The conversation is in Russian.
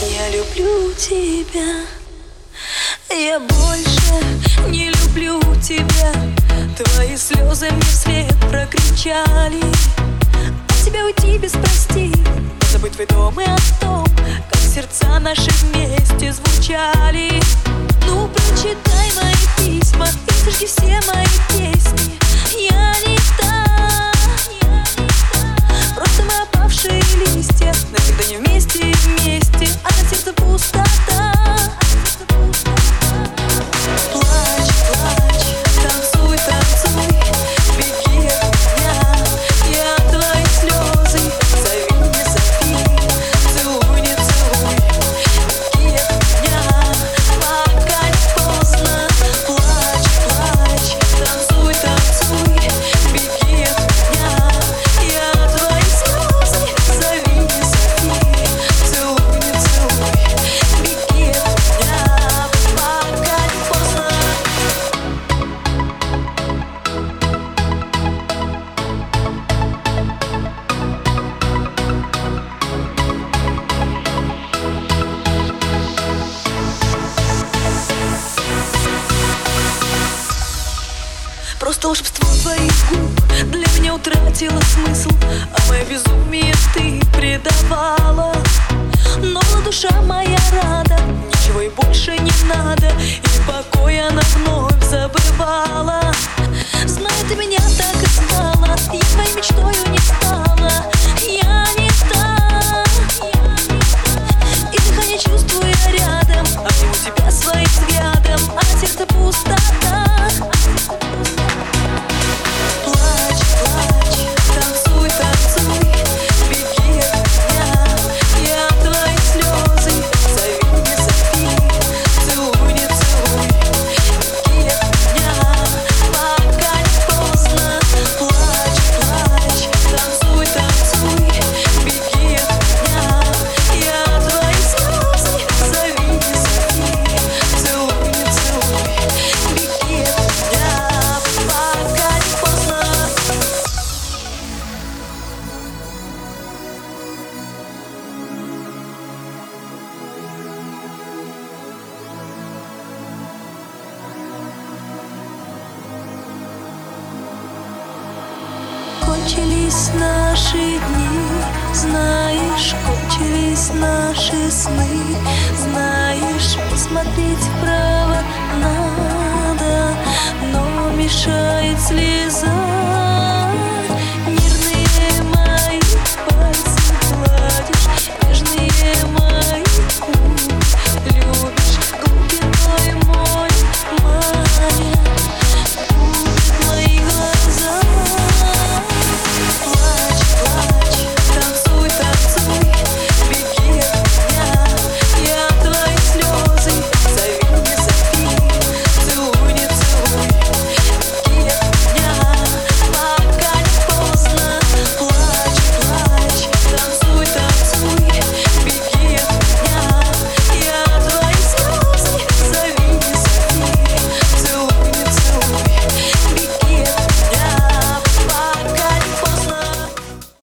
Я люблю тебя, я больше не люблю тебя. Твои слезы мне вслед прокричали: от тебя уйти без прости, забыть твой дом и о том, как сердца наши вместе звучали. Ну, прочитай мои письма и сожги все мои песни. Я не та, просто мы опавшие листья, навсегда не вместе и вместе, а на сердце пустота. Плачь, плачь, танцуй, танцуй, беги от меня, я твои слезы. Зови, не зови, целуй, не целуй, беги от меня, пока не поздно. Плачь, плачь, танцуй, танцуй, беги от меня, я твои слезы. Зови, не зови, целуй, не целуй, беги от меня, пока не поздно. Просто волшебство твоих губ для меня утратило смысл, а мое безумие ты предавала. Но была душа моя рада, ничего и больше не надо, и покой она вновь забывала. Зная, ты меня так и знала, я твоей мечтою не стала. Я не та, и дыхание чувствую я рядом, обниму тебя своим взглядом, а сердце пустота. Плачь, плачь, танцуй, танцуй, беги от меня, я твои слезы. Зови, не зови, целуй, не целуй, беги от меня, пока не поздно. Плачь, плачь, танцуй, танцуй, беги от меня, я твои слезы. Зови, не зови, целуй, не целуй, беги от меня, пока не поздно. Кончились наши дни, знаешь, кончились наши сны. Знаешь, посмотреть вправо надо, но мешает слеза.